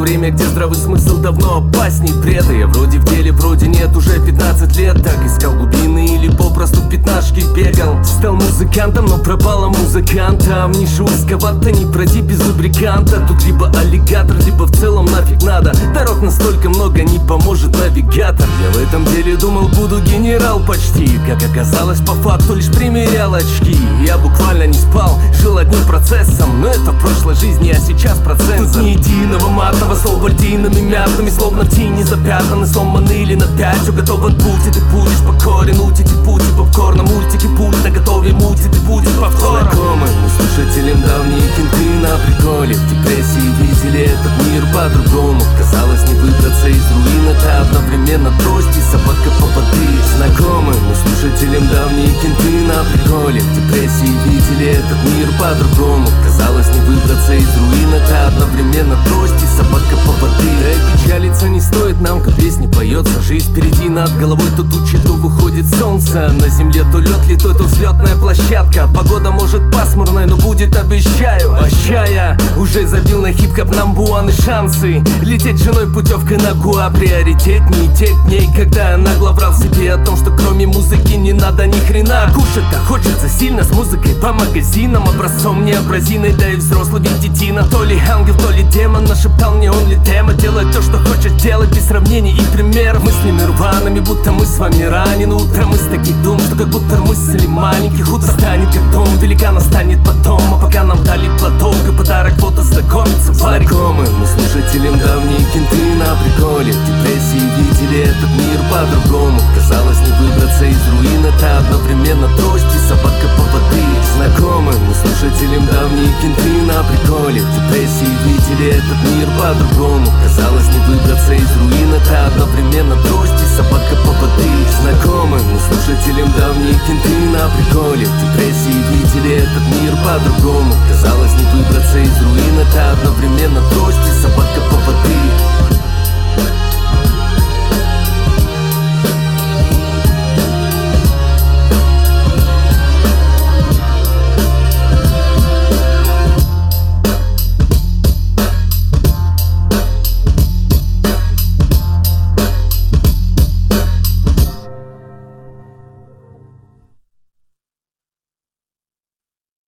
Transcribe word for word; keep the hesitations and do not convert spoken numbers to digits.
время, где здравый смысл давно опасней бреда. Я вроде в деле, вроде нет, уже пятнадцать лет. Так искал глубины или попросту в пятнашки бегал. Стал музыкантом, но пропала музыканта. Ниже узковато, не пройти без лубриканта. Тут либо аллигатор, либо в целом нафиг надо. Дорог настолько много, не поможет навигатор. Я в этом деле думал, буду генерал почти. Как оказалось, по факту лишь примерял очки. Я буквально не спал, жил одним процессом. Но это в прошлой жизни, а сейчас процент. Тут ни единого матного слова вольтийными мятными, словно в тени запятнаны, сломаны или на пять. Все готово от пути, ты будешь покорен. Утить и пути, попкорна, мультики, путь на готове мути, ты будешь повтором. Знакомы мы слушателям давние кенты на приколе. В депрессии видели этот мир по-другому. Казалось, не выбраться из руин, это одновременно трость и собака по воды. Знакомы мы слушателям давние кенты на приколе. В депрессии видели этот мир по-другому. Казалось, не выбраться из руин, это одновременно трость и собака по воды. Да и печалиться не стоит нам, как песни поется. Жизнь впереди, над головой то тучи, то выходит солнце. На земле то лед литой, то взлетная площадка. Погода может пасмурная, но будет, обещаю. Ощая, уже забил на хип-хоп намбуаны шансы. Лететь женой путевкой на Гуа приоритетней тех дней, когда я нагло врал себе о том, что кроме музыки не надо ни хрена. Кушать-то хочется сильно, с музыкой по магазинам. Образцом необразиной, да и взрослый ведь детина. То ли ангел, то ли демон, нашептал мне он ли тема. Делать то, что хочешь делать, без сравнений и примеров. Мыслями рваными, будто мы с вами ранены. Утром из таких дум, что как будто мысли маленьких. Утро станет как дом, великана станет потом. А пока нам дали платок и подарок, фото знакомиться. Знакомы мы слушателям давние кенты на приколе. В депрессии видели этот мир по-другому. Казалось, не выбраться из руин, это одновременно трость и собака по воды. Знакомы мы слушателям давние кенты на приколе. В депрессии видели этот мир по-другому. Казалось, не выбраться из руин, это одновременно трость и собака по воды. Знакомы мы слушателям давние кенты на приколе. В депрессии видели этот мир по-другому. Казалось, не выбраться из руин,